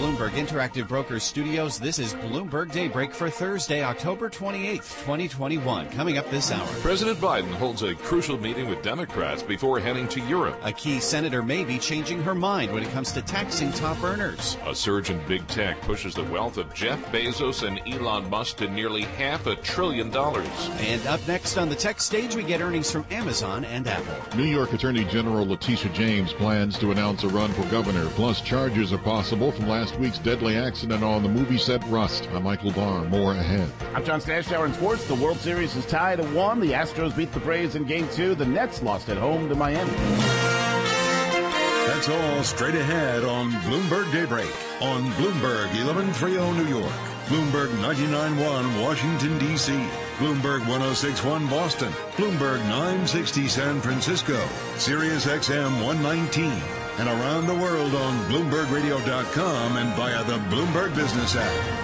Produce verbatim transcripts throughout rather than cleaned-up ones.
Bloomberg Interactive Brokers Studios. This is Bloomberg Daybreak for Thursday, October twenty-eighth, twenty twenty-one. Coming up this hour. President Biden holds a crucial meeting with Democrats before heading to Europe. A key senator may be changing her mind when it comes to taxing top earners. A surge in big tech pushes the wealth of Jeff Bezos and Elon Musk to nearly half a trillion dollars. And up next on the tech stage, we get earnings from Amazon and Apple. New York Attorney General Letitia James plans to announce a run for governor. Plus, charges are possible from last week's deadly accident on the movie set Rust. I'm Michael Barr. More ahead. I'm John Stashower in sports. The World Series is tied at one. The Astros beat the Braves in Game two. The Nets lost at home to Miami. That's all straight ahead on Bloomberg Daybreak on Bloomberg eleven thirty New York, Bloomberg ninety-nine point one Washington, D C, Bloomberg one oh six point one Boston, Bloomberg nine sixty San Francisco, Sirius X M one nineteen, and around the world on Bloomberg Radio dot com and via the Bloomberg Business app.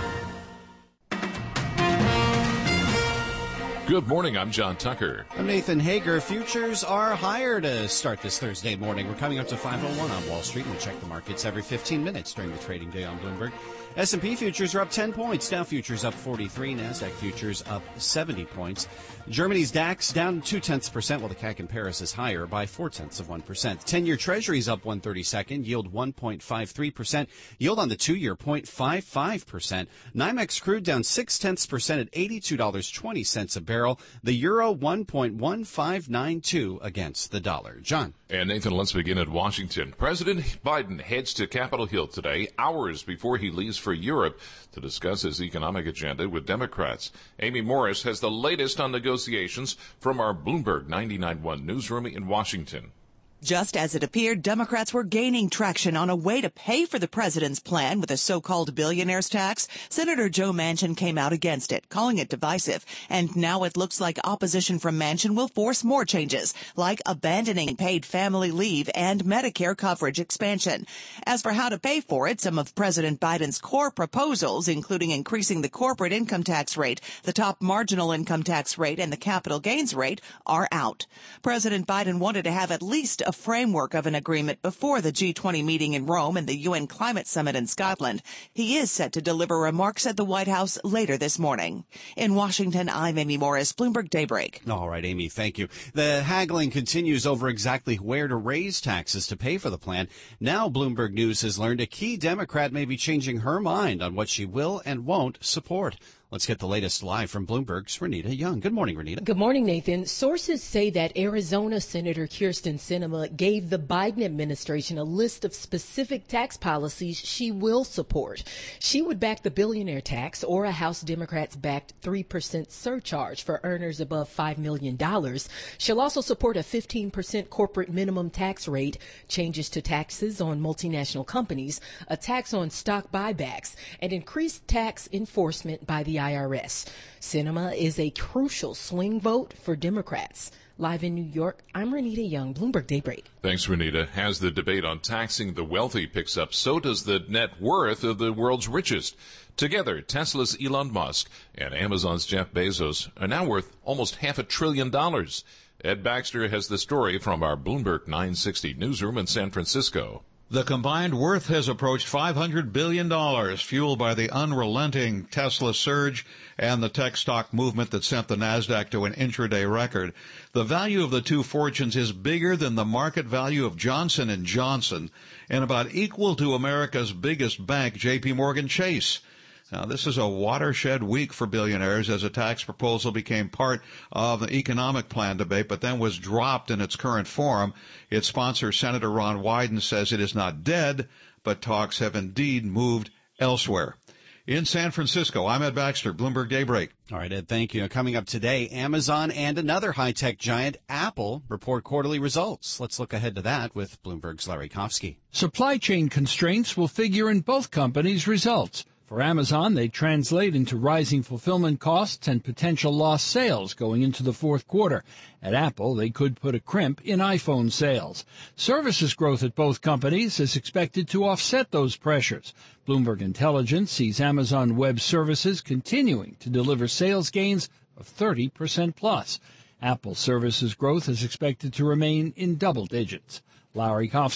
Good morning, I'm John Tucker. I'm Nathan Hager. Futures are higher to start this Thursday morning. We're coming up to five oh one on Wall Street. We check the markets every fifteen minutes during the trading day on Bloomberg. S and P futures are up ten points. Dow futures up forty-three. NASDAQ futures up seventy points. Germany's DAX down two-tenths percent, while the C A C in Paris is higher by four-tenths of one percent. ten-year Treasury's up one thirty-second, yield one point five three percent. Yield on the two-year, zero point five five percent. NYMEX crude down six-tenths percent at eighty-two dollars and twenty cents a barrel. The euro, one point one five nine two against the dollar. John. And Nathan, let's begin at Washington. President Biden heads to Capitol Hill today, hours before he leaves for Europe to discuss his economic agenda with Democrats. Amy Morris has the latest on negotiations from our Bloomberg ninety-nine point one newsroom in Washington. Just as it appeared, Democrats were gaining traction on a way to pay for the president's plan with a so-called billionaire's tax. Senator Joe Manchin came out against it, calling it divisive. And now it looks like opposition from Manchin will force more changes, like abandoning paid family leave and Medicare coverage expansion. As for how to pay for it, some of President Biden's core proposals, including increasing the corporate income tax rate, the top marginal income tax rate, and the capital gains rate, are out. President Biden wanted to have at least a framework of an agreement before the G twenty meeting in Rome and the U N Climate Summit in Scotland. He is set to deliver remarks at the White House later this morning. In Washington, I'm Amy Morris, Bloomberg Daybreak. All right, Amy, thank you. The haggling continues over exactly where to raise taxes to pay for the plan. Now Bloomberg News has learned a key Democrat may be changing her mind on what she will and won't support. Let's get the latest live from Bloomberg's Renita Young. Good morning, Renita. Good morning, Nathan. Sources say that Arizona Senator Kyrsten Sinema gave the Biden administration a list of specific tax policies she will support. She would back the billionaire tax or a House Democrats-backed three percent surcharge for earners above five million dollars. She'll also support a fifteen percent corporate minimum tax rate, changes to taxes on multinational companies, a tax on stock buybacks, and increased tax enforcement by the I R S. Sinema is a crucial swing vote for Democrats. Live in New York, I'm Renita Young, Bloomberg Daybreak. Thanks, Renita. As the debate on taxing the wealthy picks up, so does the net worth of the world's richest. Together, Tesla's Elon Musk and Amazon's Jeff Bezos are now worth almost half a trillion dollars. Ed Baxter has the story from our Bloomberg nine sixty newsroom in San Francisco. The combined worth has approached five hundred billion dollars, fueled by the unrelenting Tesla surge and the tech stock movement that sent the NASDAQ to an intraday record. The value of the two fortunes is bigger than the market value of Johnson and Johnson and about equal to America's biggest bank, J P Morgan Chase. Now, this is a watershed week for billionaires as a tax proposal became part of the economic plan debate, but then was dropped in its current form. Its sponsor, Senator Ron Wyden, says it is not dead, but talks have indeed moved elsewhere. In San Francisco, I'm Ed Baxter, Bloomberg Daybreak. All right, Ed, thank you. Coming up today, Amazon and another high-tech giant, Apple, report quarterly results. Let's look ahead to that with Bloomberg's Larry Kofsky. Supply chain constraints will figure in both companies' results. For Amazon, they translate into rising fulfillment costs and potential lost sales going into the fourth quarter. At Apple, they could put a crimp in iPhone sales. Services growth at both companies is expected to offset those pressures. Bloomberg Intelligence sees Amazon Web Services continuing to deliver sales gains of thirty percent plus. Apple services growth is expected to remain in double digits. Larry Kofsky,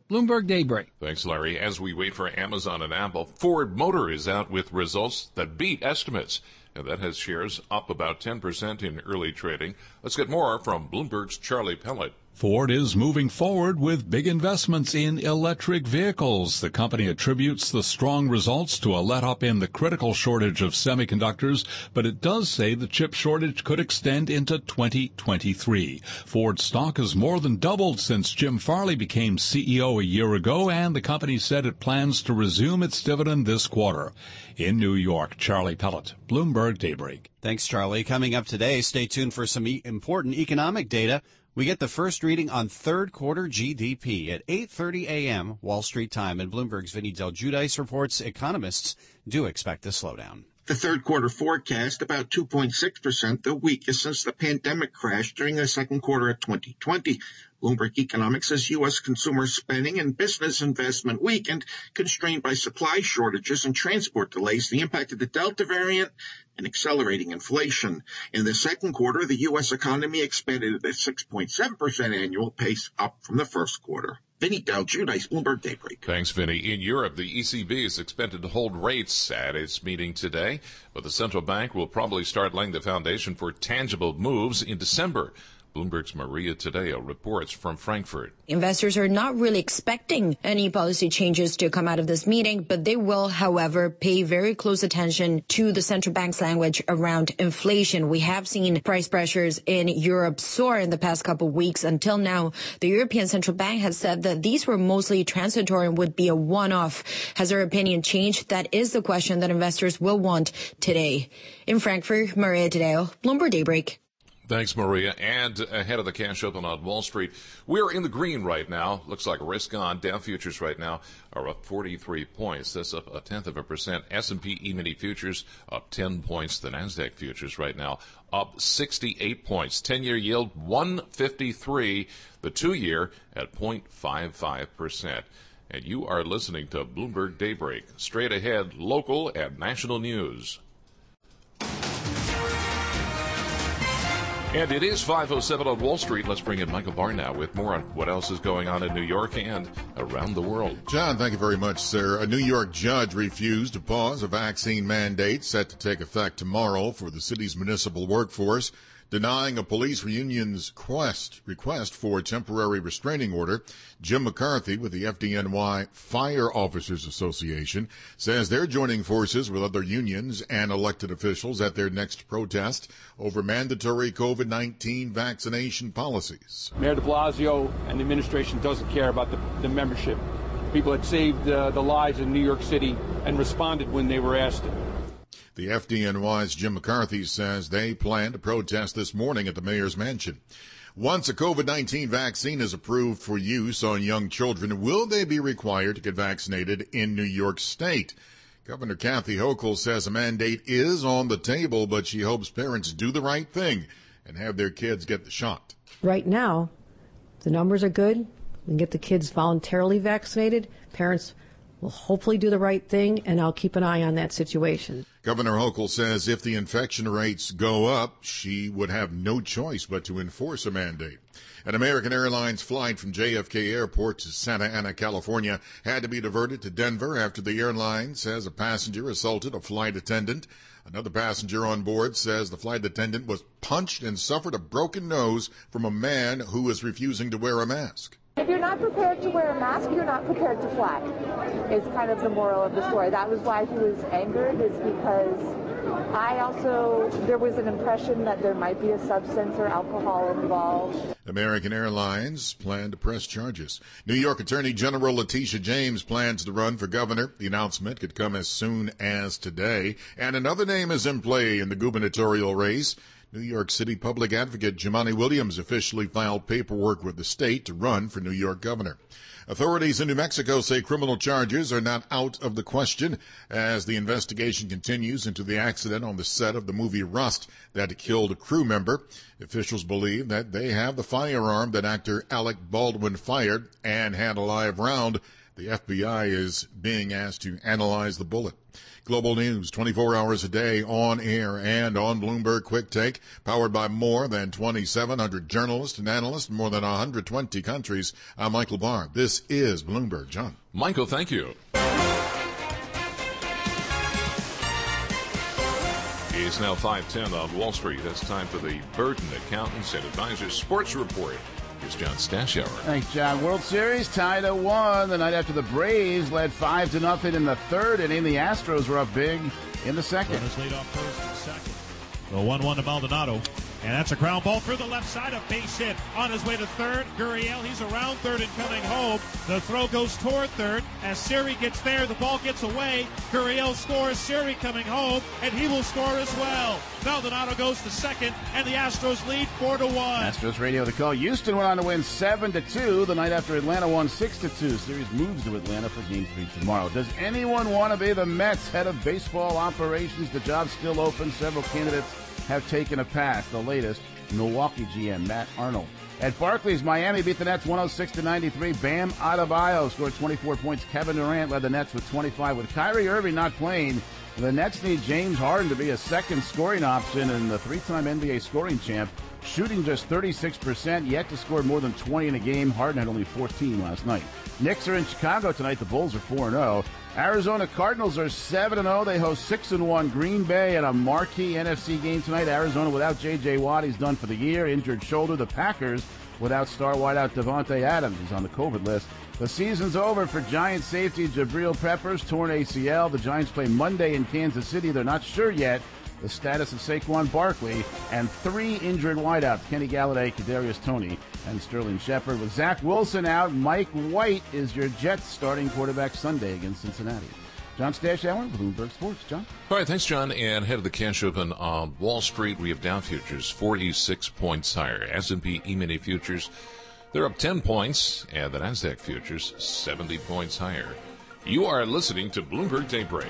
Bloomberg Daybreak. Thanks, Larry. As we wait for Amazon and Apple, Ford Motor is out with results that beat estimates, and that has shares up about ten percent in early trading. Let's get more from Bloomberg's Charlie Pellet. Ford is moving forward with big investments in electric vehicles. The company attributes the strong results to a let-up in the critical shortage of semiconductors, but it does say the chip shortage could extend into twenty twenty-three. Ford stock has more than doubled since Jim Farley became C E O a year ago, and the company said it plans to resume its dividend this quarter. In New York, Charlie Pellet, Bloomberg Daybreak. Thanks, Charlie. Coming up today, stay tuned for some e- important economic data. We get the first reading on third quarter G D P at eight thirty a.m. Wall Street time, and Bloomberg's Vinny Del Giudice reports economists do expect a slowdown. The third quarter forecast, about two point six percent, the weakest since the pandemic crash during the second quarter of twenty twenty. Bloomberg Economics says U S consumer spending and business investment weakened, constrained by supply shortages and transport delays, the impact of the Delta variant, and accelerating inflation. In the second quarter, the U S economy expanded at a six point seven percent annual pace, up from the first quarter. Vinny Del Giudice, Bloomberg Daybreak. Thanks, Vinny. In Europe, the E C B is expected to hold rates at its meeting today, but the central bank will probably start laying the foundation for tangible moves in December. Bloomberg's Maria Tadeo reports from Frankfurt. Investors are not really expecting any policy changes to come out of this meeting, but they will, however, pay very close attention to the central bank's language around inflation. We have seen price pressures in Europe soar in the past couple of weeks. Until now, the European Central Bank has said that these were mostly transitory and would be a one-off. Has their opinion changed? That is the question that investors will want today. In Frankfurt, Maria Tadeo, Bloomberg Daybreak. Thanks, Maria. And ahead of the cash open on Wall Street, we're in the green right now. Looks like risk on. Dow futures right now are up forty-three points. That's up a tenth of a percent. S and P E-mini futures up ten points. The NASDAQ futures right now up sixty-eight points. ten-year yield one fifty-three. The two-year at zero point five five percent. And you are listening to Bloomberg Daybreak. Straight ahead, local and national news. And it is five oh seven on Wall Street. Let's bring in Michael Barr now with more on what else is going on in New York and around the world. John, thank you very much, sir. A New York judge refused to pause a vaccine mandate set to take effect tomorrow for the city's municipal workforce, denying a police union's quest, request for a temporary restraining order. Jim McCarthy with the F D N Y Fire Officers Association says they're joining forces with other unions and elected officials at their next protest over mandatory COVID nineteen vaccination policies. Mayor de Blasio and the administration doesn't care about the, the membership. People that saved uh, the lives in New York City and responded when they were asked to. The F D N Y's Jim McCarthy says they plan to protest this morning at the mayor's mansion. Once a COVID nineteen vaccine is approved for use on young children, will they be required to get vaccinated in New York State? Governor Kathy Hochul says a mandate is on the table, but she hopes parents do the right thing and have their kids get the shot. Right now, the numbers are good. We can get the kids voluntarily vaccinated. Parents will hopefully do the right thing, and I'll keep an eye on that situation. Governor Hochul says if the infection rates go up, she would have no choice but to enforce a mandate. An American Airlines flight from J F K Airport to Santa Ana, California, had to be diverted to Denver after the airline says a passenger assaulted a flight attendant. Another passenger on board says the flight attendant was punched and suffered a broken nose from a man who was refusing to wear a mask. If you're not prepared to wear a mask, you're not prepared to fly, is kind of the moral of the story. That was why he was angered, is because I also, there was an impression that there might be a substance or alcohol involved. American Airlines plan to press charges. New York Attorney General Letitia James plans to run for governor. The announcement could come as soon as today. And another name is in play in the gubernatorial race. New York City Public Advocate Jumaane Williams officially filed paperwork with the state to run for New York governor. Authorities in New Mexico say criminal charges are not out of the question as the investigation continues into the accident on the set of the movie Rust that killed a crew member. Officials believe that they have the firearm that actor Alec Baldwin fired and had a live round The F B I is being asked to analyze the bullet. Global news, twenty-four hours a day, on air and on Bloomberg Quick Take, powered by more than twenty-seven hundred journalists and analysts in more than one hundred twenty countries. I'm Michael Barr. This is Bloomberg. John. Michael, thank you. It's now five ten on Wall Street. It's time for the Burton Accountants and Advisors Sports Report. Here's John Stashower. Thanks, John. World Series tied at one the night after the Braves led five to nothing in the third inning. The Astros were up big in the second. Runners lead off first and second. The one one to Maldonado. And that's a ground ball through the left side, a base hit. On his way to third, Gurriel, he's around third and coming home. The throw goes toward third. As Siri gets there, the ball gets away. Gurriel scores, Siri coming home, and he will score as well. Maldonado goes to second, and the Astros lead four to one. Astros radio the call. Houston went on to win seven to two the night after Atlanta won six to two. Series moves to Atlanta for game three tomorrow. Does anyone want to be the Mets head of baseball operations? The job's still open. Several candidates have taken a pass. The latest, Milwaukee G M Matt Arnold. At Barclays, Miami beat the Nets one oh six to ninety-three. Bam Adebayo scored twenty-four points. Kevin Durant led the Nets with twenty-five. With Kyrie Irving not playing, the Nets need James Harden to be a second scoring option, and the three-time N B A scoring champ shooting just thirty-six percent, yet to score more than twenty in a game. Harden had only fourteen last night. Knicks are in Chicago tonight. The Bulls are four and oh. Arizona Cardinals are seven and oh. They host six and one Green Bay in a marquee N F C game tonight. Arizona without J J. Watt. He's done for the year. Injured shoulder. The Packers without star wideout Devontae Adams. He's on the COVID list. The season's over for Giant safety Jabril Peppers. Torn A C L. The Giants play Monday in Kansas City. They're not sure yet the status of Saquon Barkley, and three injured wideouts, Kenny Galladay, Kadarius Toney, and Sterling Shepard. With Zach Wilson out, Mike White is your Jets starting quarterback Sunday against Cincinnati. John Stashower, Bloomberg Sports. John? All right, thanks, John. And head of the cash open on Wall Street, we have Dow futures forty-six points higher. S and P E-mini futures, they're up ten points, and the NASDAQ futures seventy points higher. You are listening to Bloomberg Daybreak.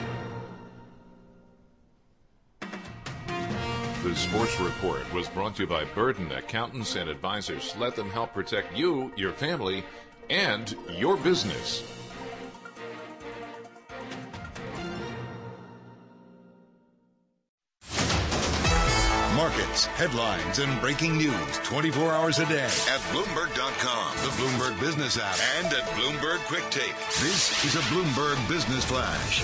The Sports Report was brought to you by Burton Accountants and Advisors. Let them help protect you, your family, and your business. Markets, headlines, and breaking news twenty-four hours a day at Bloomberg dot com, the Bloomberg Business app, and at Bloomberg Quick Take. This is a Bloomberg Business Flash.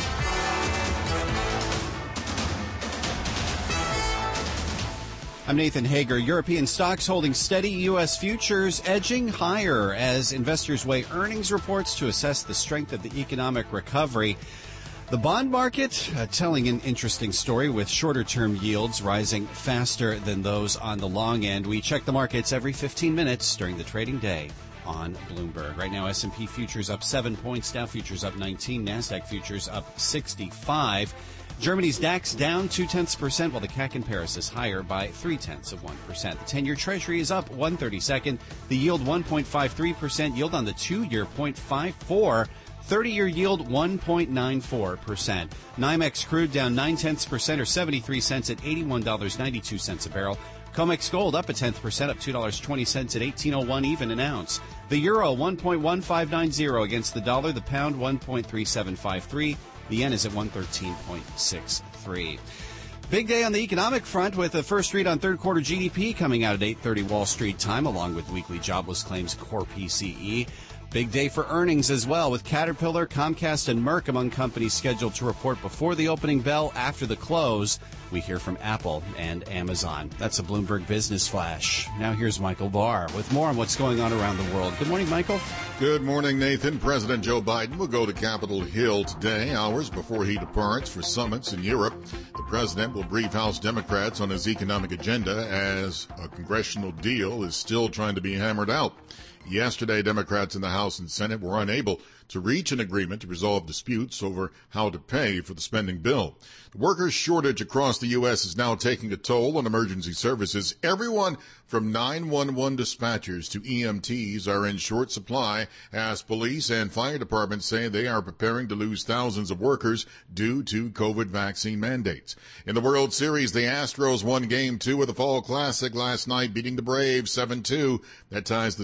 I'm Nathan Hager. European stocks holding steady, U S futures edging higher as investors weigh earnings reports to assess the strength of the economic recovery. The bond market uh, telling an interesting story with shorter-term yields rising faster than those on the long end. We check the markets every fifteen minutes during the trading day on Bloomberg. Right now, S and P futures up seven points, Dow futures up nineteen, NASDAQ futures up sixty-five. Germany's DAX down two-tenths percent, while the C A C in Paris is higher by three-tenths of one percent. The ten-year Treasury is up one thirty-second. The yield one point five three percent. Yield on the two-year zero point five four. thirty-year yield one point nine four percent. NYMEX crude down nine-tenths percent or seventy-three cents at eighty-one dollars and ninety-two cents a barrel. COMEX gold up a tenth percent, up two dollars and twenty cents at eighteen oh one even an ounce. The euro one point one five nine zero against the dollar. The pound one point three seven five three. The yen is at one thirteen point six three. Big day on the economic front with the first read on third quarter G D P coming out at eight thirty Wall Street time, along with weekly jobless claims core P C E. Big day for earnings as well, with Caterpillar, Comcast, and Merck among companies scheduled to report before the opening bell after the close. We hear from Apple and Amazon. That's a Bloomberg Business Flash. Now here's Michael Barr with more on what's going on around the world. Good morning, Michael. Good morning, Nathan. President Joe Biden will go to Capitol Hill today, hours before he departs for summits in Europe. The president will brief House Democrats on his economic agenda as a congressional deal is still trying to be hammered out. Yesterday, Democrats in the House and Senate were unable to reach an agreement to resolve disputes over how to pay for the spending bill. The workers' shortage across the U S is now taking a toll on emergency services. Everyone from nine one one dispatchers to E M Ts are in short supply as police and fire departments say they are preparing to lose thousands of workers due to COVID vaccine mandates. In the World Series, the Astros won Game two of the Fall Classic last night, beating the Braves seven two. That ties the series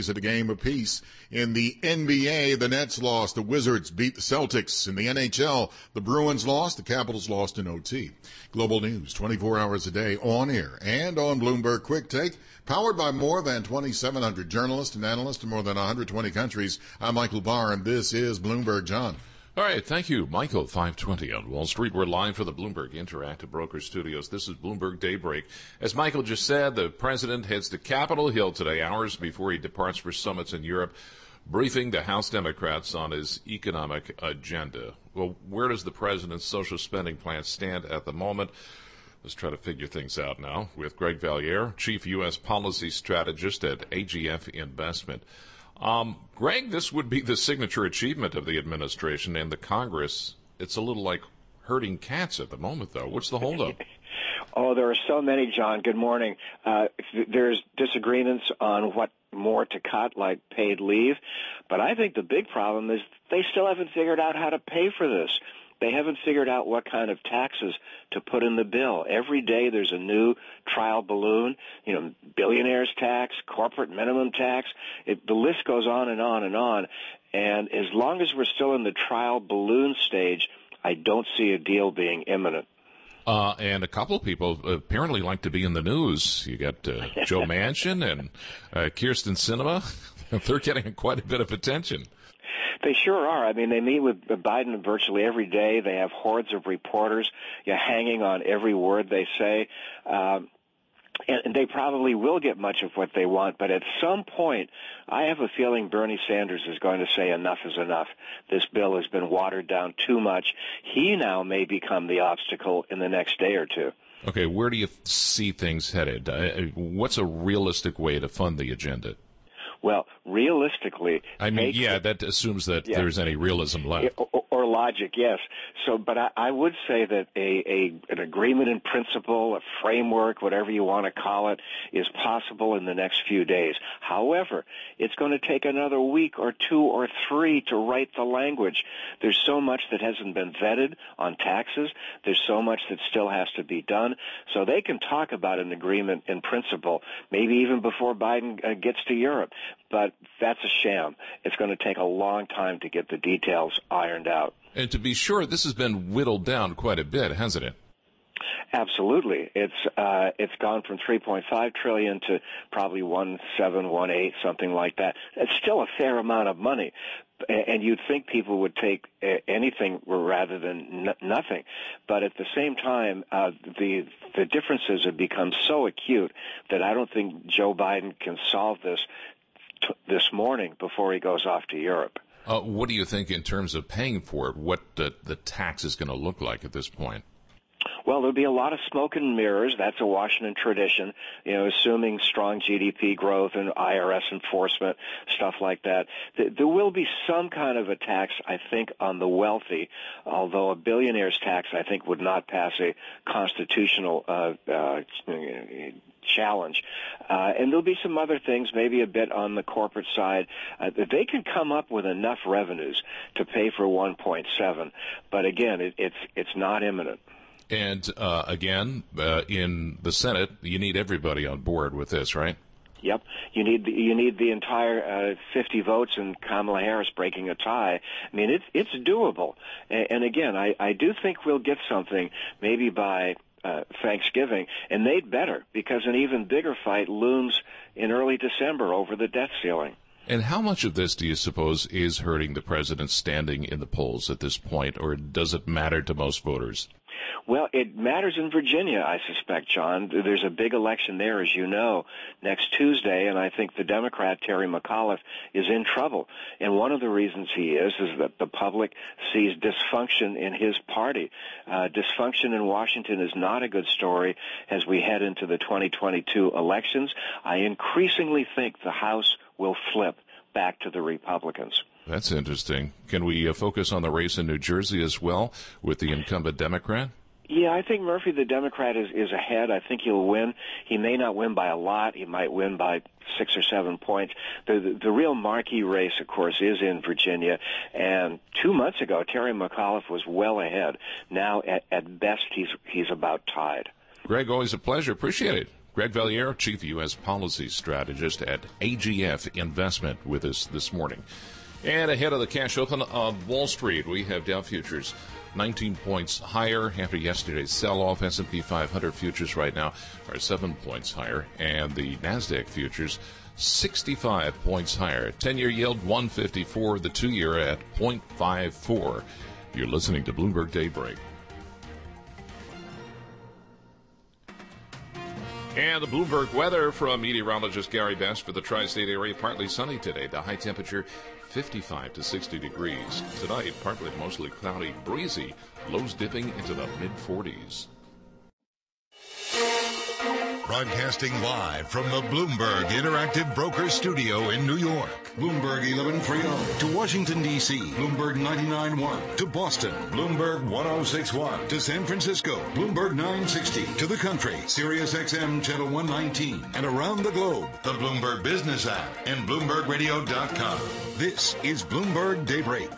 at a game apiece. In the N B A, the Nets lost. The Wizards beat the Celtics. In the N H L, the Bruins lost. The Capitals lost in O T. Global news, twenty-four hours a day, on air and on Bloomberg Quick Take, powered by more than twenty-seven hundred journalists and analysts in more than one hundred twenty countries. I'm Michael Barr, and this is Bloomberg John. All right, thank you, Michael. five twenty on Wall Street. We're live for the Bloomberg Interactive Brokers Studios. This is Bloomberg Daybreak. As Michael just said, the president heads to Capitol Hill today, hours before he departs for summits in Europe, briefing the House Democrats on his economic agenda. Well, where does the president's social spending plan stand at the moment? Let's try to figure things out now with Greg Valliere, Chief U S Policy Strategist at A G F Investment. Um, Greg, this would be the signature achievement of the administration and the Congress. It's a little like herding cats at the moment, though. What's the holdup? Oh, there are so many, John. Good morning. Uh, there's disagreements on what more to cut, like paid leave. But I think the big problem is they still haven't figured out how to pay for this. They haven't figured out what kind of taxes to put in the bill. Every day there's a new trial balloon, you know, billionaires tax, corporate minimum tax. It, the list goes on and on and on. And as long as we're still in the trial balloon stage, I don't see a deal being imminent. Uh, and a couple of people apparently like to be in the news. You got uh, Joe Manchin and uh, Kyrsten Sinema. They're getting quite a bit of attention. They sure are. I mean, they meet with Biden virtually every day. They have hordes of reporters you know, hanging on every word they say. Um, and they probably will get much of what they want. But at some point, I have a feeling Bernie Sanders is going to say enough is enough. This bill has been watered down too much. He now may become the obstacle in the next day or two. Okay, where do you see things headed? Uh, what's a realistic way to fund the agenda? Well, realistically, I mean, yeah, that assumes that yeah. there's any realism left, or, or logic, yes. So, but I, I would say that a, a an agreement in principle, a framework, whatever you want to call it, is possible in the next few days. However, it's going to take another week or two or three to write the language. There's so much that hasn't been vetted on taxes. There's so much that still has to be done. So they can talk about an agreement in principle, maybe even before Biden uh, gets to Europe. But that's a sham. It's going to take a long time to get the details ironed out. And to be sure, this has been whittled down quite a bit, hasn't it? Absolutely. It's uh, it's gone from three point five trillion dollars to probably one point seven, one point eight, something like that. It's still a fair amount of money. And you'd think people would take anything rather than n- nothing. But at the same time, uh, the the differences have become so acute that I don't think Joe Biden can solve this t- this morning before he goes off to Europe. Uh, what do you think in terms of paying for it? What the, the tax is going to look like at this point? Well, there'll be a lot of smoke and mirrors. That's a Washington tradition, you know, assuming strong G D P growth and I R S enforcement, stuff like that. There will be some kind of a tax, I think, on the wealthy, although a billionaire's tax, I think, would not pass a constitutional uh, uh, challenge. Uh, and there'll be some other things, maybe a bit on the corporate side. Uh, they can come up with enough revenues to pay for one point seven. But again, it, it's it's not imminent. And uh, again, uh, in the Senate, you need everybody on board with this, right? Yep, you need the, you need the entire uh, fifty votes and Kamala Harris breaking a tie. I mean, it's it's doable. And, and again, I, I do think we'll get something maybe by uh, Thanksgiving, and they'd better, because an even bigger fight looms in early December over the debt ceiling. And how much of this do you suppose is hurting the president's standing in the polls at this point, or does it matter to most voters? Well, it matters in Virginia, I suspect, John. There's a big election there, as you know, next Tuesday, and I think the Democrat, Terry McAuliffe, is in trouble. And one of the reasons he is is that the public sees dysfunction in his party. Uh, dysfunction in Washington is not a good story as we head into the twenty twenty-two elections. I increasingly think the House will flip back to the Republicans. That's interesting. Can we uh, focus on the race in New Jersey as well with the incumbent Democrat? Yeah, I think Murphy, the Democrat, is, is ahead. I think he'll win. He may not win by a lot. He might win by six or seven points. The, the, the real marquee race, of course, is in Virginia. And two months ago, Terry McAuliffe was well ahead. Now, at, at best, he's he's about tied. Greg, always a pleasure. Appreciate it. Greg Valliere, Chief U S Policy Strategist at A G F Investment, with us this morning. And ahead of the cash open on Wall Street, we have Dow Futures nineteen points higher after yesterday's sell-off. S and P five hundred futures right now are seven points higher, and the NASDAQ futures sixty-five points higher. ten-year yield one fifty-four, the two-year at zero point five four. You're listening to Bloomberg Daybreak. And the Bloomberg weather from meteorologist Gary Best for the tri-state area. Partly sunny today. The high temperature fifty-five to sixty degrees. Tonight, partly mostly cloudy, breezy. Lows dipping into the mid forties. Broadcasting live from the Bloomberg Interactive Brokers Studio in New York. Bloomberg eleven thirty to Washington, D C Bloomberg ninety-nine point one to Boston. Bloomberg ten sixty-one to San Francisco. Bloomberg nine sixty to the country. Sirius X M Channel one nineteen. And around the globe, the Bloomberg Business app and Bloomberg Radio dot com. This is Bloomberg Daybreak.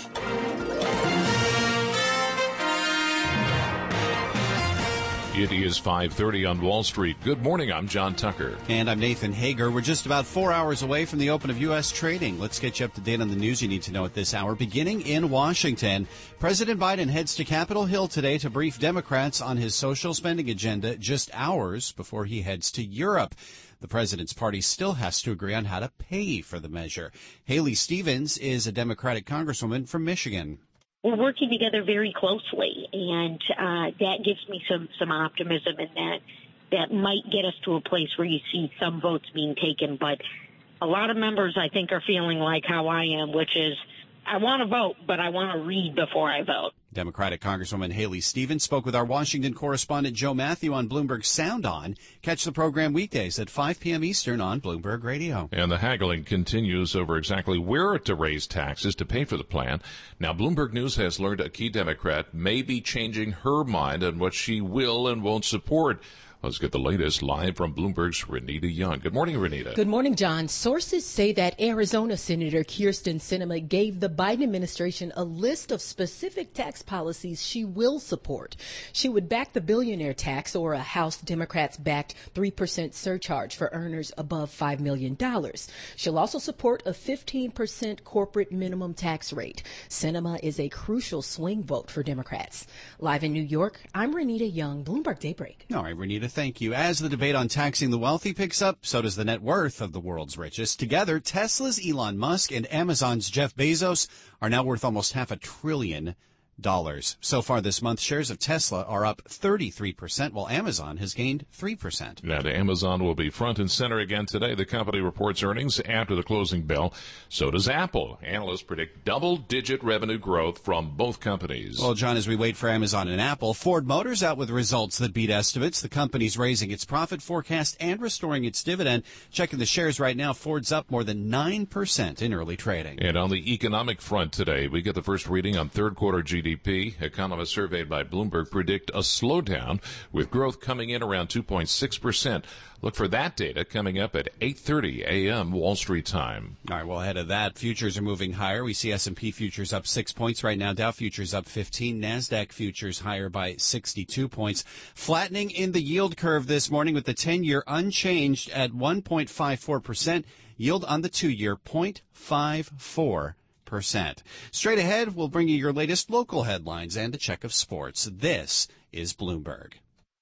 It is five thirty on Wall Street. Good morning. I'm John Tucker. And I'm Nathan Hager. We're just about four hours away from the open of U S trading. Let's get you up to date on the news you need to know at this hour. Beginning in Washington, President Biden heads to Capitol Hill today to brief Democrats on his social spending agenda just hours before he heads to Europe. The president's party still has to agree on how to pay for the measure. Haley Stevens is a Democratic congresswoman from Michigan. We're working together very closely, and uh, that gives me some, some optimism, and that that might get us to a place where you see some votes being taken. But a lot of members, I think, are feeling like how I am, which is I want to vote, but I want to read before I vote. Democratic Congresswoman Haley Stevens spoke with our Washington correspondent Joe Matthew on Bloomberg Sound On. Catch the program weekdays at five p.m. Eastern on Bloomberg Radio. And the haggling continues over exactly where to raise taxes to pay for the plan. Now, Bloomberg News has learned a key Democrat may be changing her mind on what she will and won't support. Let's get the latest live from Bloomberg's Renita Young. Good morning, Renita. Good morning, John. Sources say that Arizona Senator Kyrsten Sinema gave the Biden administration a list of specific tax policies she will support. She would back the billionaire tax, or a House Democrats-backed three percent surcharge for earners above five million dollars. She'll also support a fifteen percent corporate minimum tax rate. Sinema is a crucial swing vote for Democrats. Live in New York, I'm Renita Young, Bloomberg Daybreak. All right, Renita. Thank you. As the debate on taxing the wealthy picks up, so does the net worth of the world's richest. Together, Tesla's Elon Musk and Amazon's Jeff Bezos are now worth almost half a trillion dollars. So far this month, shares of Tesla are up thirty-three percent, while Amazon has gained three percent. And Amazon will be front and center again today. The company reports earnings after the closing bell. So does Apple. Analysts predict double-digit revenue growth from both companies. Well, John, as we wait for Amazon and Apple, Ford Motors out with results that beat estimates. The company's raising its profit forecast and restoring its dividend. Checking the shares right now, Ford's up more than nine percent in early trading. And on the economic front today, we get the first reading on third quarter G D P. Economists surveyed by Bloomberg predict a slowdown, with growth coming in around two point six percent. Look for that data coming up at eight thirty a.m. Wall Street time. All right, well, ahead of that, futures are moving higher. We see S and P futures up six points right now. Dow futures up fifteen. NASDAQ futures higher by sixty-two points. Flattening in the yield curve this morning, with the ten-year unchanged at one point five four percent. Yield on the two-year, zero point five four percent. Straight ahead, we'll bring you your latest local headlines and a check of sports. This is Bloomberg.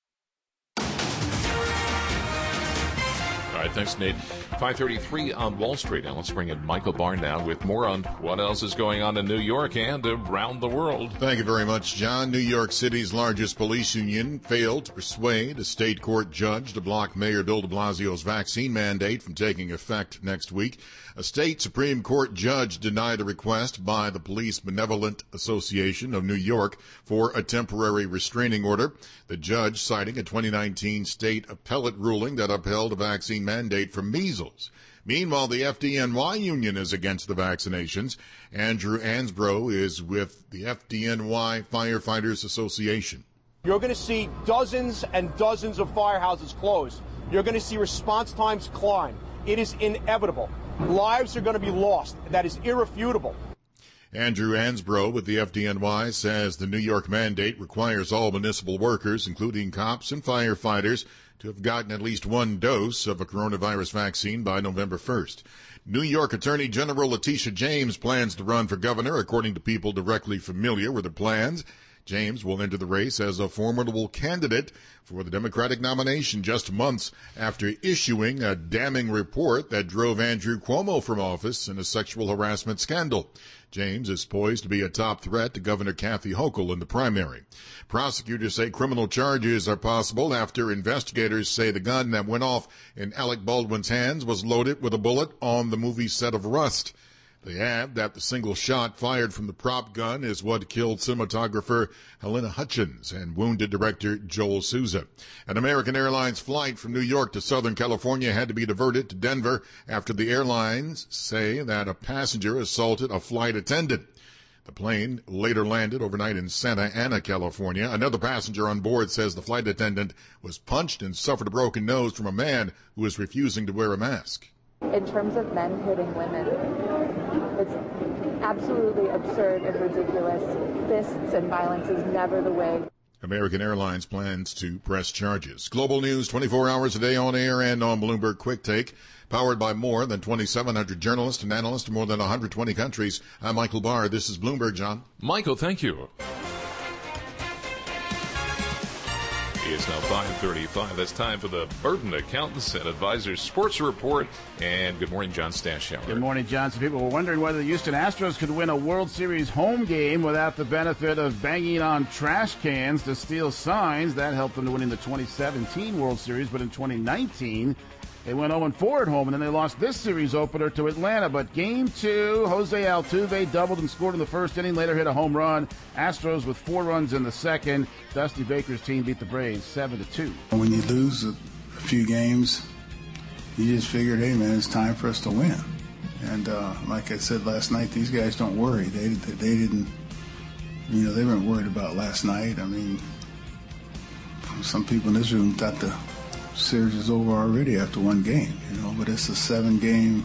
All right, thanks, Nate. five thirty-three on Wall Street. Now let's bring in Michael Barr now with more on what else is going on in New York and around the world. Thank you very much, John. New York City's largest police union failed to persuade a state court judge to block Mayor Bill de Blasio's vaccine mandate from taking effect next week. A state Supreme Court judge denied a request by the Police Benevolent Association of New York for a temporary restraining order. The judge, citing a twenty nineteen state appellate ruling that upheld a vaccine mandate for measles. Meanwhile, the F D N Y union is against the vaccinations. Andrew Ansbro is with the F D N Y Firefighters Association. You're going to see dozens and dozens of firehouses close. You're going to see response times climb. It is inevitable. Lives are going to be lost. That is irrefutable. Andrew Ansbro with the F D N Y says the New York mandate requires all municipal workers, including cops and firefighters, to have gotten at least one dose of a coronavirus vaccine by November first. New York Attorney General Letitia James plans to run for governor, according to people directly familiar with her plans. James will enter the race as a formidable candidate for the Democratic nomination just months after issuing a damning report that drove Andrew Cuomo from office in a sexual harassment scandal. James is poised to be a top threat to Governor Kathy Hochul in the primary. Prosecutors say criminal charges are possible after investigators say the gun that went off in Alec Baldwin's hands was loaded with a bullet on the movie set of Rust. They add that the single shot fired from the prop gun is what killed cinematographer Helena Hutchins and wounded director Joel Souza. An American Airlines flight from New York to Southern California had to be diverted to Denver after the airlines say that a passenger assaulted a flight attendant. The plane later landed overnight in Santa Ana, California. Another passenger on board says the flight attendant was punched and suffered a broken nose from a man who was refusing to wear a mask. In terms of men hitting women, it's absolutely absurd and ridiculous. Fists and violence is never the way. American Airlines plans to press charges. Global news twenty-four hours a day on air and on Bloomberg Quick Take. Powered by more than twenty-seven hundred journalists and analysts in more than one hundred twenty countries. I'm Michael Barr. This is Bloomberg, John. Michael, thank you. It's now five thirty-five. That's time for the Burden Accountants and Advisors Sports Report. And good morning, John Stashower. Good morning, John. Some people were wondering whether the Houston Astros could win a World Series home game without the benefit of banging on trash cans to steal signs. That helped them to win in the twenty seventeen World Series, but in twenty nineteen, they went oh and four at home, and then they lost this series opener to Atlanta. But game two, Jose Altuve doubled and scored in the first inning, later hit a home run. Astros with four runs in the second. Dusty Baker's team beat the Braves seven to two. When you lose a few games, you just figured, hey, man, it's time for us to win. And uh, like I said last night, these guys don't worry. They, they didn't, you know, they weren't worried about last night. I mean, some people in this room thought the series is over already after one game, you know, but it's a seven-game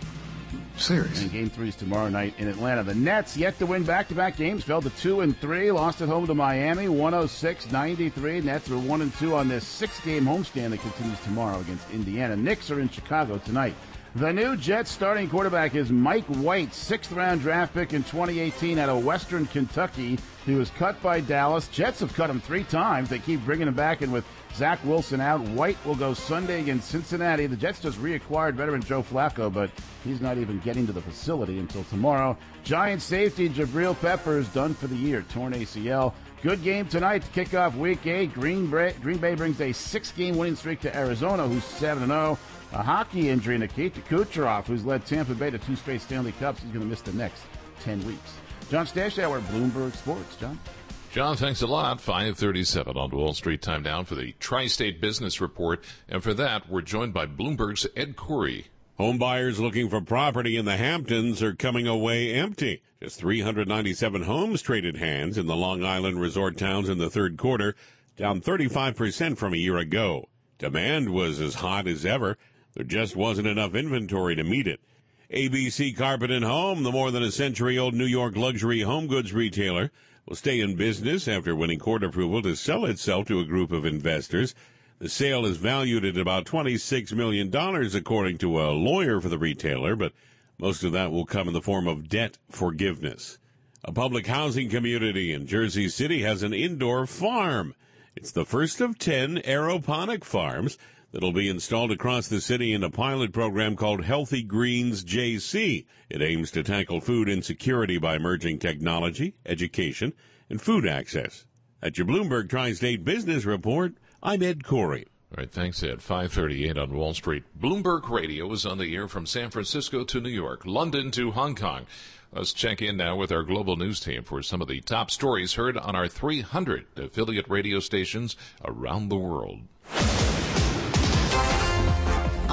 series. And game three is tomorrow night in Atlanta. The Nets, yet to win back-to-back games, fell to two and three, lost at home to Miami, one oh six ninety-three. Nets are one and two on this six-game homestand that continues tomorrow against Indiana. Knicks are in Chicago tonight. The new Jets starting quarterback is Mike White, sixth-round draft pick in twenty eighteen out of Western Kentucky. He was cut by Dallas. Jets have cut him three times. They keep bringing him back, and with Zach Wilson out, White will go Sunday against Cincinnati. The Jets just reacquired veteran Joe Flacco, but he's not even getting to the facility until tomorrow. Giant safety Jabril Peppers done for the year, torn A C L. Good game tonight to kick off Week eight. Green Bay, Green Bay brings a six-game winning streak to Arizona, who's seven and oh. A hockey injury, Nikita Kucherov, who's led Tampa Bay to two straight Stanley Cups. He's going to miss the next ten weeks. John Stashower, Bloomberg Sports. John? John, thanks a lot. five thirty-seven on Wall Street. Time down for the Tri-State Business Report. And for that, we're joined by Bloomberg's Ed Corey. Home buyers looking for property in the Hamptons are coming away empty. Just three hundred ninety-seven homes traded hands in the Long Island resort towns in the third quarter, down thirty-five percent from a year ago. Demand was as hot as ever. There just wasn't enough inventory to meet it. A B C Carpet and Home, the more than a century-old New York luxury home goods retailer, will stay in business after winning court approval to sell itself to a group of investors. The sale is valued at about twenty-six million dollars, according to a lawyer for the retailer, but most of that will come in the form of debt forgiveness. A public housing community in Jersey City has an indoor farm. It's the first of ten aeroponic farms that'll be installed across the city in a pilot program called Healthy Greens J C. It aims to tackle food insecurity by merging technology, education, and food access. At your Bloomberg Tri-State Business Report, I'm Ed Corey. All right, thanks, Ed. five thirty-eight on Wall Street. Bloomberg Radio is on the air from San Francisco to New York, London to Hong Kong. Let's check in now with our global news team for some of the top stories heard on our three hundred affiliate radio stations around the world.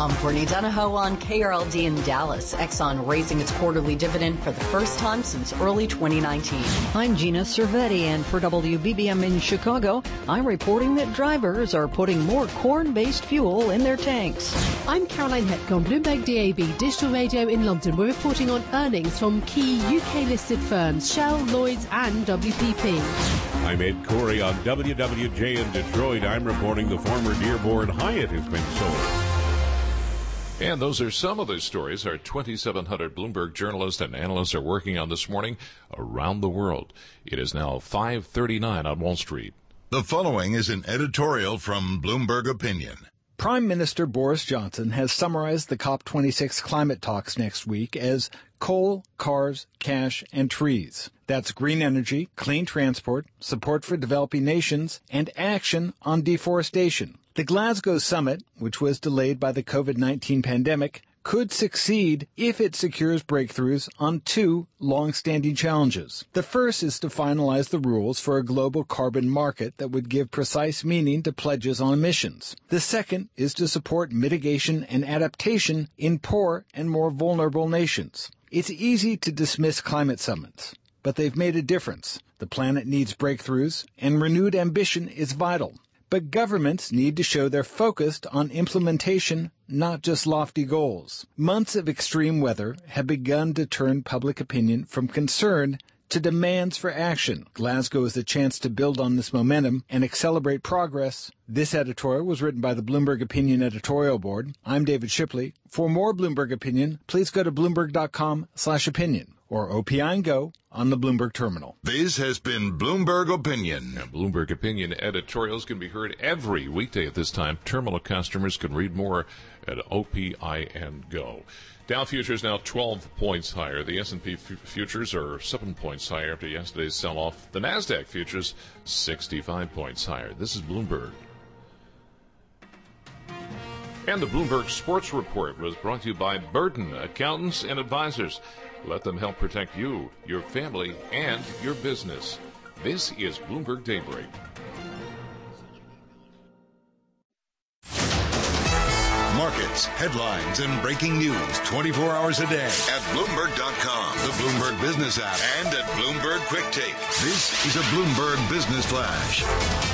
I'm Brittany Donahoe on K R L D in Dallas. Exxon raising its quarterly dividend for the first time since early twenty nineteen. I'm Gina Cervetti, and for W B B M in Chicago, I'm reporting that drivers are putting more corn-based fuel in their tanks. I'm Caroline Hetk on Bloomberg D A B Digital Radio in London. We're reporting on earnings from key U K-listed firms, Shell, Lloyds and W P P. I'm Ed Corey on W W J in Detroit. I'm reporting the former Dearborn Hyatt has been sold. And those are some of the stories our twenty-seven hundred Bloomberg journalists and analysts are working on this morning around the world. It is now five thirty-nine on Wall Street. The following is an editorial from Bloomberg Opinion. Prime Minister Boris Johnson has summarized the COP twenty-six climate talks next week as coal, cars, cash, and trees. That's green energy, clean transport, support for developing nations, and action on deforestation. The Glasgow summit, which was delayed by the COVID nineteen pandemic, could succeed if it secures breakthroughs on two long-standing challenges. The first is to finalize the rules for a global carbon market that would give precise meaning to pledges on emissions. The second is to support mitigation and adaptation in poor and more vulnerable nations. It's easy to dismiss climate summits, but they've made a difference. The planet needs breakthroughs, and renewed ambition is vital. But governments need to show they're focused on implementation, not just lofty goals. Months of extreme weather have begun to turn public opinion from concern to demands for action. Glasgow is the chance to build on this momentum and accelerate progress. This editorial was written by the Bloomberg Opinion editorial board. I'm David Shipley. For more Bloomberg Opinion, please go to bloomberg.com slash opinion or O P I and Go on the Bloomberg terminal. This has been Bloomberg Opinion. Now, Bloomberg Opinion editorials can be heard every weekday at this time. Terminal customers can read more at O P I and Go. Dow futures now twelve points higher. The S and P f- futures are seven points higher after yesterday's sell-off. The NASDAQ futures sixty-five points higher. This is Bloomberg. And the Bloomberg Sports Report was brought to you by Burden Accountants and Advisors. Let them help protect you, your family, and your business. This is Bloomberg Daybreak. Markets, headlines, and breaking news twenty-four hours a day at Bloomberg dot com, the Bloomberg Business app, and at Bloomberg Quick Take. This is a Bloomberg Business Flash.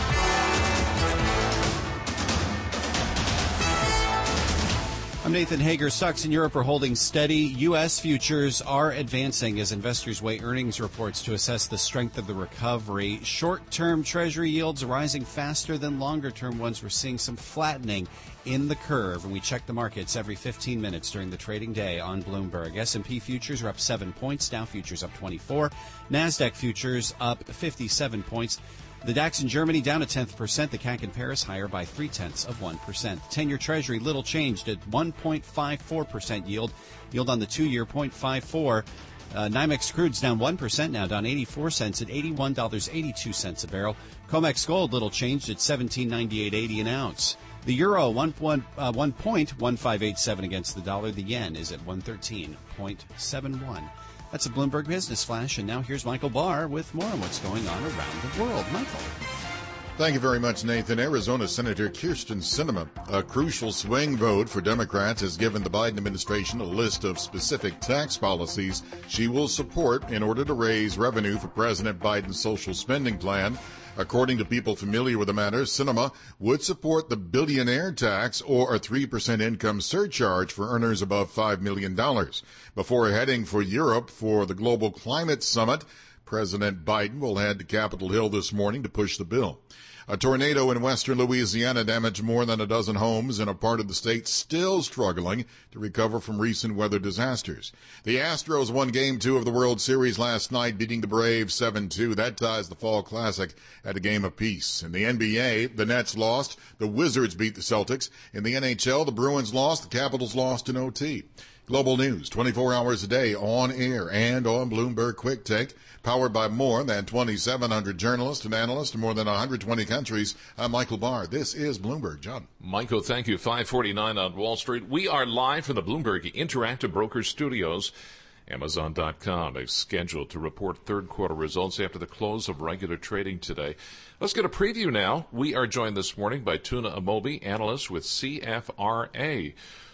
I'm Nathan Hager. Stocks in Europe are holding steady. U S futures are advancing as investors weigh earnings reports to assess the strength of the recovery. Short-term Treasury yields are rising faster than longer-term ones. We're seeing some flattening in the curve, and we check the markets every fifteen minutes during the trading day on Bloomberg. S and P futures are up seven points. Dow futures up twenty-four. NASDAQ futures up fifty-seven points. The DAX in Germany down a tenth percent. The C A C in Paris higher by three tenths of one percent. ten-year Treasury little changed at one point five four percent yield. Yield on the two-year zero point five four. Uh, NYMEX crude's down one percent now, down eighty-four cents at eighty-one dollars and eighty-two cents a barrel. COMEX gold little changed at seventeen ninety-eight eighty an ounce. The euro one, one, uh, one point one five eight seven against the dollar. The yen is at one thirteen seven one. That's a Bloomberg Business Flash, and now here's Michael Barr with more on what's going on around the world. Michael. Thank you very much, Nathan. Arizona Senator Kyrsten Sinema, a crucial swing vote for Democrats, has given the Biden administration a list of specific tax policies she will support in order to raise revenue for President Biden's social spending plan. According to people familiar with the matter, Sinema would support the billionaire tax or a three percent income surcharge for earners above five million dollars. Before heading for Europe for the Global Climate Summit, President Biden will head to Capitol Hill this morning to push the bill. A tornado in western Louisiana damaged more than a dozen homes in a part of the state still struggling to recover from recent weather disasters. The Astros won Game two of the World Series last night, beating the Braves seven two. That ties the Fall Classic at a game apiece. In the N B A, the Nets lost. The Wizards beat the Celtics. In the N H L, the Bruins lost. The Capitals lost in O T. Global news, twenty-four hours a day, on air and on Bloomberg Quick Take. Powered by more than twenty-seven hundred journalists and analysts in more than one hundred twenty countries. I'm Michael Barr. This is Bloomberg. John. Michael, thank you. five forty-nine on Wall Street. We are live from the Bloomberg Interactive Brokers Studios. Amazon dot com is scheduled to report third quarter results after the close of regular trading today. Let's get a preview now. We are joined this morning by Tuna Amobi, analyst with C F R A.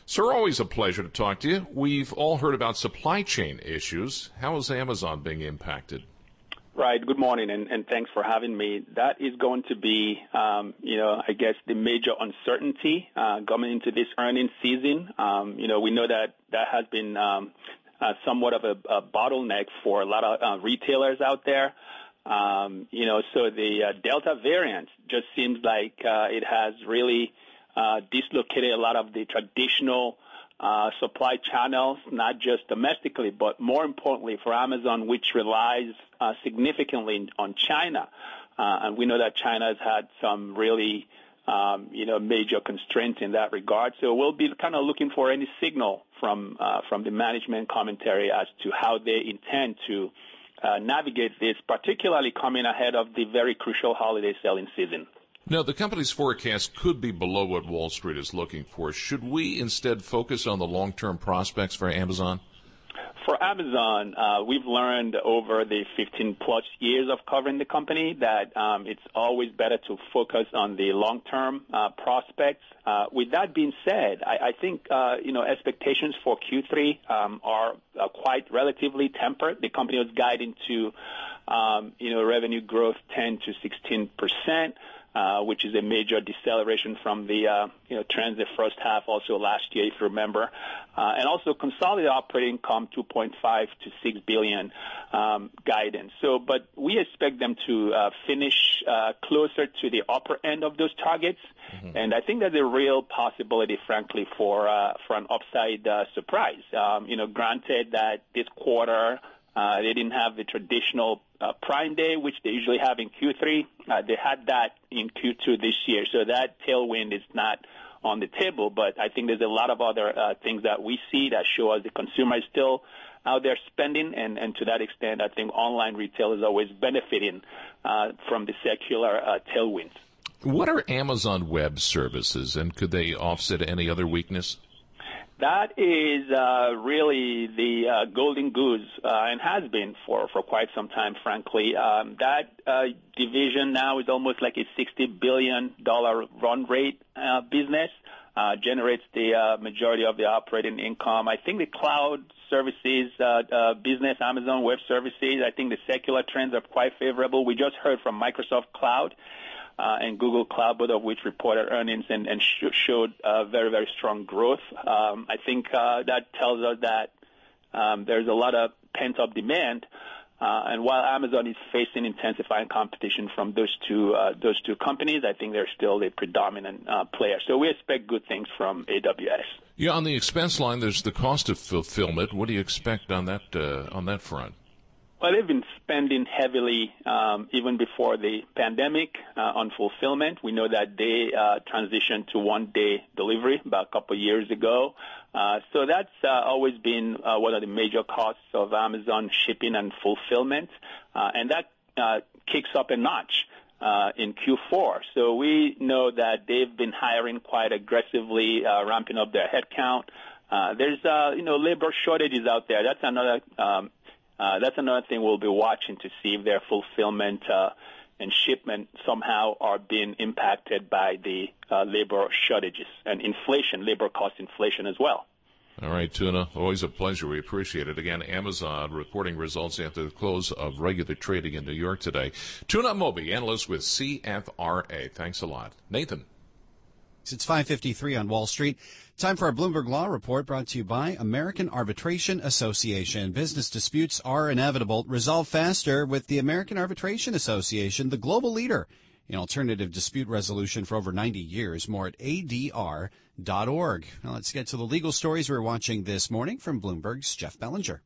Sir, always a pleasure to talk to you. We've all heard about supply chain issues. How is Amazon being impacted? Right. Good morning, and, and thanks for having me. That is going to be, um, you know, I guess the major uncertainty uh, coming into this earnings season. Um, you know, we know that that has been um, uh, somewhat of a, a bottleneck for a lot of uh, retailers out there. Um, you know, so the uh, Delta variant just seems like uh, it has really uh, dislocated a lot of the traditional uh, supply channels, not just domestically, but more importantly for Amazon, which relies uh, significantly on China. Uh, and we know that China has had some really, um, you know, major constraints in that regard. So we'll be kind of looking for any signal from uh, from the management commentary as to how they intend to uh, navigate this, particularly coming ahead of the very crucial holiday selling season. Now, the company's forecast could be below what Wall Street is looking for. Should we instead focus on the long-term prospects for Amazon? For Amazon, uh, we've learned over the fifteen-plus years of covering the company that um, it's always better to focus on the long-term uh, prospects. Uh, with that being said, I, I think uh, you know expectations for Q three um, are uh, quite relatively tempered. The company was guiding to um, you know revenue growth ten to sixteen percent. Uh, which is a major deceleration from the uh, you know trends the first half also last year, if you remember, uh, and also consolidated operating income two point five to six billion um, guidance. So, but we expect them to uh, finish uh, closer to the upper end of those targets, mm-hmm. and I think there's a real possibility, frankly, for uh, for an upside uh, surprise. Um, you know, granted that this quarter. Uh, they didn't have the traditional uh, Prime Day, which they usually have in Q three. Uh, they had that in Q two this year. So that tailwind is not on the table. But I think there's a lot of other uh, things that we see that show us the consumer is still out there spending. And, and to that extent, I think online retail is always benefiting uh, from the secular uh, tailwinds. What are Amazon Web Services, and could they offset any other weakness? That is uh, really the uh, golden goose, uh, and has been for, for quite some time, frankly. Um, that uh, division now is almost like a sixty billion dollars run rate uh, business, uh, generates the uh, majority of the operating income. I think the cloud services uh, uh, business, Amazon Web Services, I think the secular trends are quite favorable. We just heard from Microsoft Cloud. Uh, and Google Cloud, both of which reported earnings and, and sh- showed uh, very, very strong growth. Um, I think uh, that tells us that um, there's a lot of pent-up demand. Uh, and while Amazon is facing intensifying competition from those two uh, those two companies, I think they're still the predominant uh, player. So we expect good things from A W S. Yeah, on the expense line, there's the cost of fulfillment. What do you expect on that uh, on that front? Well, they've been spending heavily um, even before the pandemic uh, on fulfillment. We know that they uh, transitioned to one-day delivery about a couple of years ago. Uh, so that's uh, always been uh, one of the major costs of Amazon shipping and fulfillment, uh, and that uh, kicks up a notch uh, in Q four. So we know that they've been hiring quite aggressively, uh, ramping up their headcount. Uh, there's, uh, you know, labor shortages out there. That's another um, Uh, that's another thing we'll be watching to see if their fulfillment uh, and shipment somehow are being impacted by the uh, labor shortages and inflation, labor cost inflation as well. All right, Tuna, always a pleasure. We appreciate it. Again, Amazon reporting results after the close of regular trading in New York today. Tuna Moby, analyst with C F R A. Thanks a lot. Nathan. It's five fifty-three on Wall Street. Time for our Bloomberg Law Report, brought to you by American Arbitration Association. Business disputes are inevitable. Resolve faster with the American Arbitration Association, the global leader in alternative dispute resolution for over ninety years. More at A D R dot org. Now let's get to the legal stories we're watching this morning from Bloomberg's Jeff Bellinger.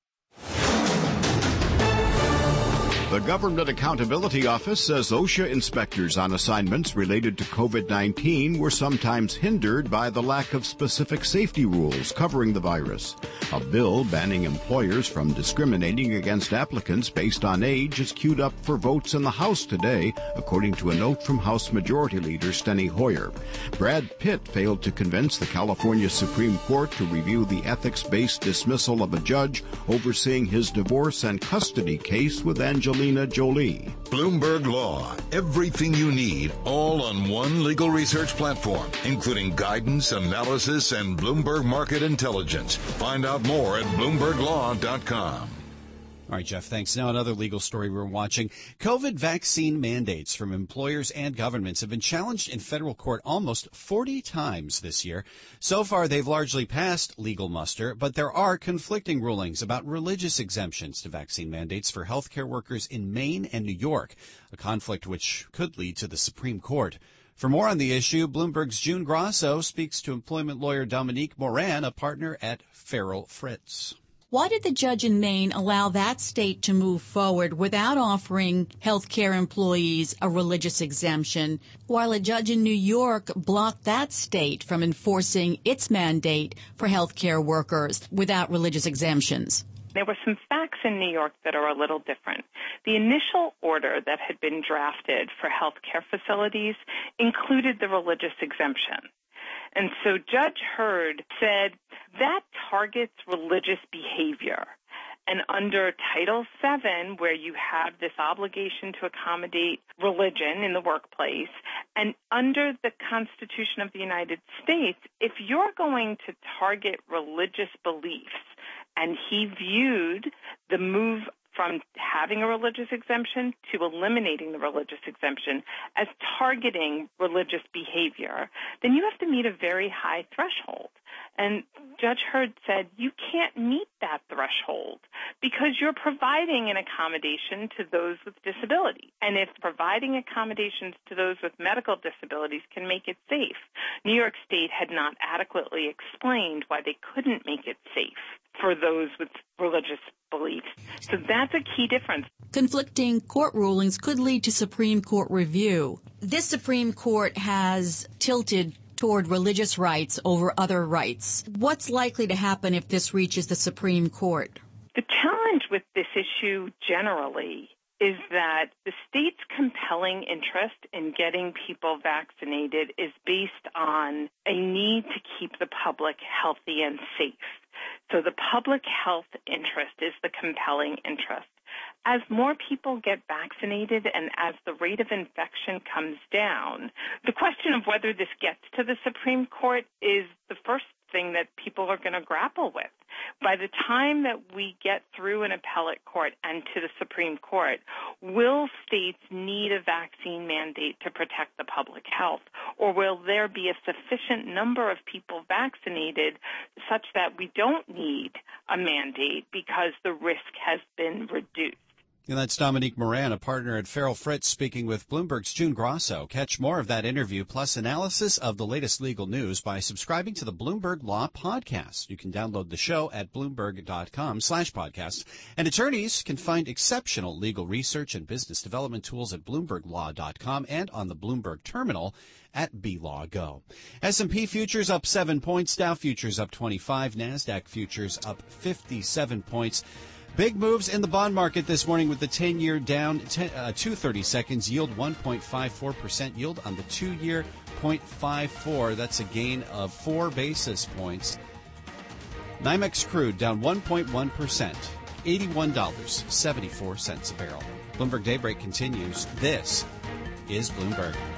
The Government Accountability Office says OSHA inspectors on assignments related to COVID nineteen were sometimes hindered by the lack of specific safety rules covering the virus. A bill banning employers from discriminating against applicants based on age is queued up for votes in the House today, according to a note from House Majority Leader Steny Hoyer. Brad Pitt failed to convince the California Supreme Court to review the ethics-based dismissal of a judge overseeing his divorce and custody case with Angelina Jolie. Bloomberg Law. Everything you need, all on one legal research platform, including guidance, analysis, and Bloomberg Market Intelligence. Find out more at bloomberg law dot com. All right, Jeff, thanks. Now another legal story we're watching. COVID vaccine mandates from employers and governments have been challenged in federal court almost forty times this year. So far, they've largely passed legal muster, but there are conflicting rulings about religious exemptions to vaccine mandates for healthcare workers in Maine and New York, a conflict which could lead to the Supreme Court. For more on the issue, Bloomberg's June Grasso speaks to employment lawyer Dominique Moran, a partner at Farrell Fritz. Why did the judge in Maine allow that state to move forward without offering healthcare employees a religious exemption, while a judge in New York blocked that state from enforcing its mandate for healthcare workers without religious exemptions? There were some facts in New York that are a little different. The initial order that had been drafted for healthcare facilities included the religious exemption. And so Judge Hurd said that targets religious behavior. And under Title seven, where you have this obligation to accommodate religion in the workplace, and under the Constitution of the United States, if you're going to target religious beliefs, and he viewed the move from having a religious exemption to eliminating the religious exemption as targeting religious behavior, then you have to meet a very high threshold. And Judge Hurd said you can't meet that threshold because you're providing an accommodation to those with disability. And if providing accommodations to those with medical disabilities can make it safe, New York State had not adequately explained why they couldn't make it safe for those with religious beliefs. So that's a key difference. Conflicting court rulings could lead to Supreme Court review. This Supreme Court has tilted toward religious rights over other rights. What's likely to happen if this reaches the Supreme Court? The challenge with this issue generally is that the state's compelling interest in getting people vaccinated is based on a need to keep the public healthy and safe. So the public health interest is the compelling interest. As more people get vaccinated and as the rate of infection comes down, the question of whether this gets to the Supreme Court is the first thing that people are going to grapple with. By the time that we get through an appellate court and to the Supreme Court, will states need a vaccine mandate to protect the public health, or will there be a sufficient number of people vaccinated such that we don't need a mandate because the risk has been reduced? And that's Dominique Moran, a partner at Farrell Fritz, speaking with Bloomberg's June Grasso. Catch more of that interview plus analysis of the latest legal news by subscribing to the Bloomberg Law Podcast. You can download the show at bloomberg.com slash podcast. And attorneys can find exceptional legal research and business development tools at bloomberg law dot com and on the Bloomberg Terminal at B Law Go. S and P futures up seven points, Dow futures up twenty-five, NASDAQ futures up fifty-seven points. Big moves in the bond market this morning with the ten-year down ten, uh, two thirty seconds, yield one point five four percent, yield on the two-year zero point five four. That's a gain of four basis points. NYMEX crude down one point one percent, eighty-one dollars and seventy-four cents a barrel. Bloomberg Daybreak continues. This is Bloomberg.